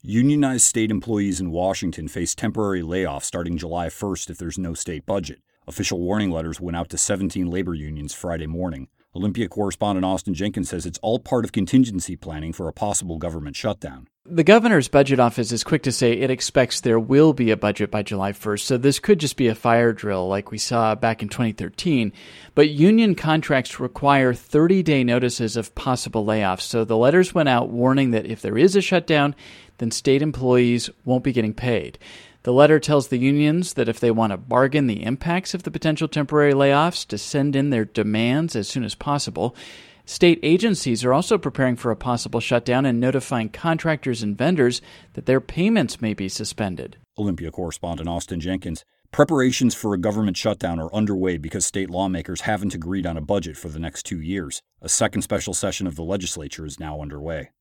Unionized state employees in Washington face temporary layoffs starting July 1st if there's no state budget. Official warning letters went out to 17 labor unions Friday morning. Olympia correspondent Austin Jenkins says it's all part of contingency planning for a possible government shutdown. The governor's budget office is quick to say it expects there will be a budget by July 1st, so this could just be a fire drill like we saw back in 2013. But union contracts require 30-day notices of possible layoffs, so the letters went out warning that if there is a shutdown, then state employees won't be getting paid. The letter tells the unions that if they want to bargain the impacts of the potential temporary layoffs, to send in their demands as soon as possible. State agencies are also preparing for a possible shutdown and notifying contractors and vendors that their payments may be suspended. Olympia correspondent Austin Jenkins. Preparations for a government shutdown are underway because state lawmakers haven't agreed on a budget for the next 2 years. A second special session of the legislature is now underway.